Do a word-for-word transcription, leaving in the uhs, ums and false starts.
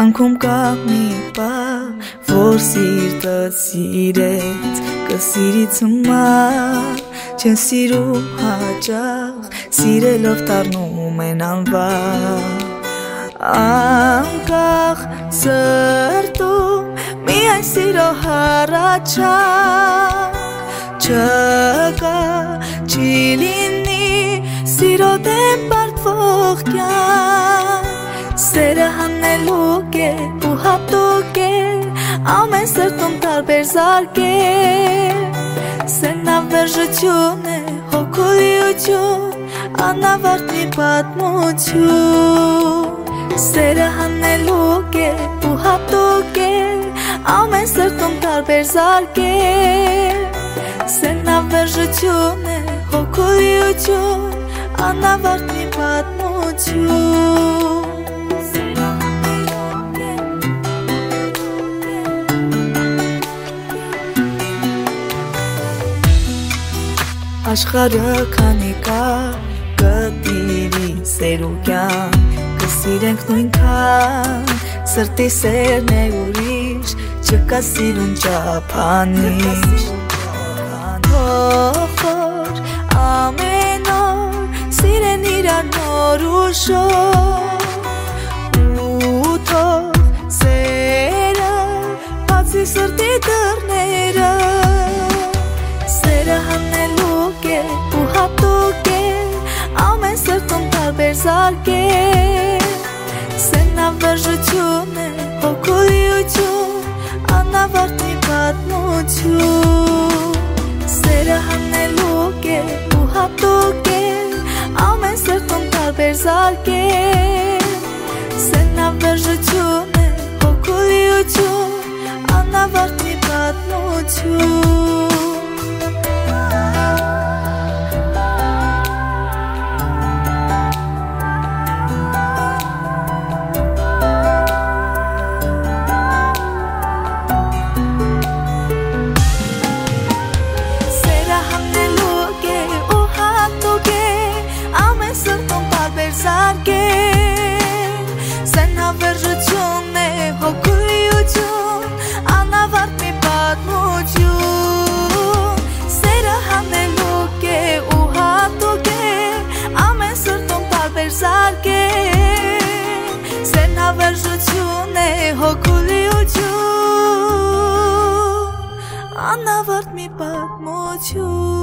Կյանքում կա մի բան, որ սիրտդ սիրեց, կսիրի ցմար, չեն սիրում հաճախ, սիրելով դառնում են անվար, անկախ սրտում միայն սիրո հառաչանք, չկա, չի լինի սիրո դեմ պարտվող կյանք, սերը հանելուկ է ու հատուկ է, ամեն սրտում տարբեր զարկ է, սերն ավերժություն է, հոգուլիություն, անավարտ մի պատմություն, սերը հանելուկ է ու հատուկ է, ամեն սրտում տարբեր զարկ է, սերն ավերժություն է, հոգուլիություն, անավարտ մի պատմություն, աշխարհը քանի կա, կտիրի սեր ու կյանք, կսիրենք նույնքան, սրտի սերն է ուրիշ, չկա սիրուն չափանիշ, թող ամեն օր սիրեն իրար նոր ու շոր, ու թող սերը բացի սրտի դռները, սերը հանելուկ է ու հատուկ է, ամեն սրտում տարբեր զարկ է, սերն ավերժություն է, հոգուլիություն, անավարտ մի պատմություն, սերը հանելուկ է ու հատուկ է, ամեն սրտում տարբեր զարկ է, սերն ավերժություն է, հոգուլիություն, անավարտ մի պատմություն, Վերջություն է հոգուլիություն, անավարտ մի պատմություն